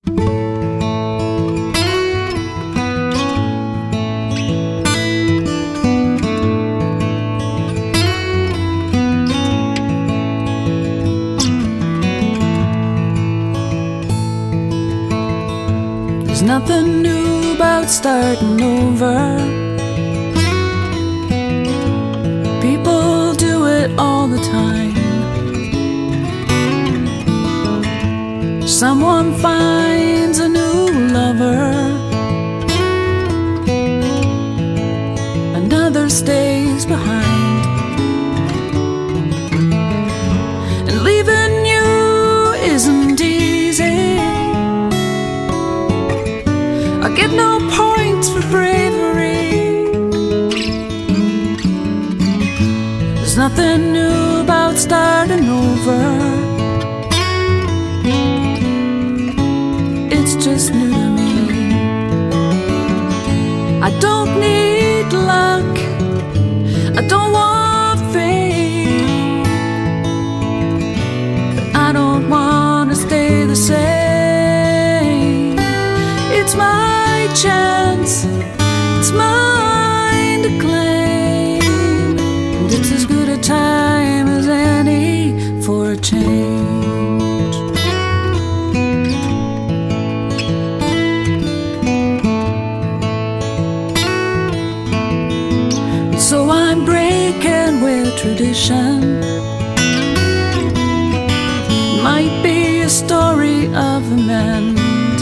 There's nothing new about starting over. People do it all the time. Someone finds a new lover, another stays behind. And leaving you isn't easy. I get no points for bravery. There's nothing new about starting over. It's just new to me. I don't need luck, I don't want fame, but I don't want to stay the same. It's my chance, it's mine to claim, and it's as good a time as any for a change. So I'm breaking with tradition. Might be a story of amends,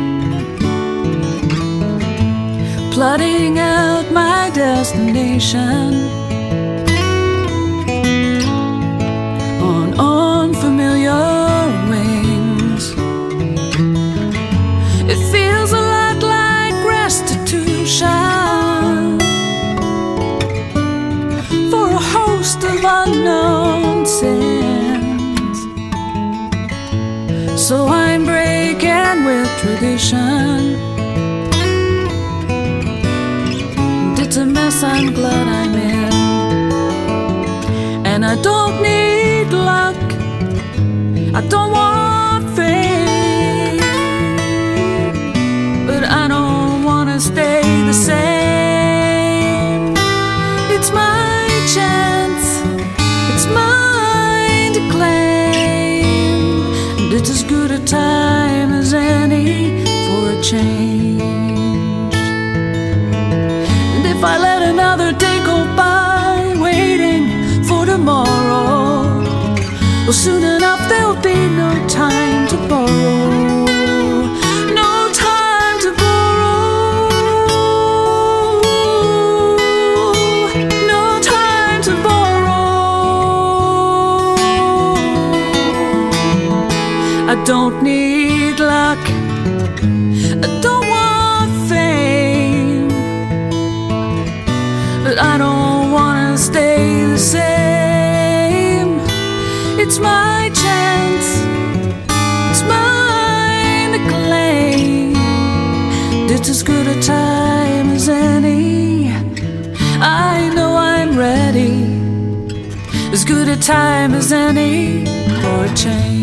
plotting out my destination on unfamiliar wings. It feels a lot like restitution of unknown sins. So I'm breaking with tradition, and it's a mess I'm glad I'm in. And I don't need luck, I don't want fame, but I don't want to stay the same. It's my chance, it's mine to claim, and it's as good a time as any for a change. And if I let another day go by waiting for tomorrow, well, soon enough there'll be no time to borrow. I don't need luck, I don't want fame, but I don't want to stay the same. It's my chance, it's mine to claim, it's as good a time as any. I know I'm ready, as good a time as any for a change.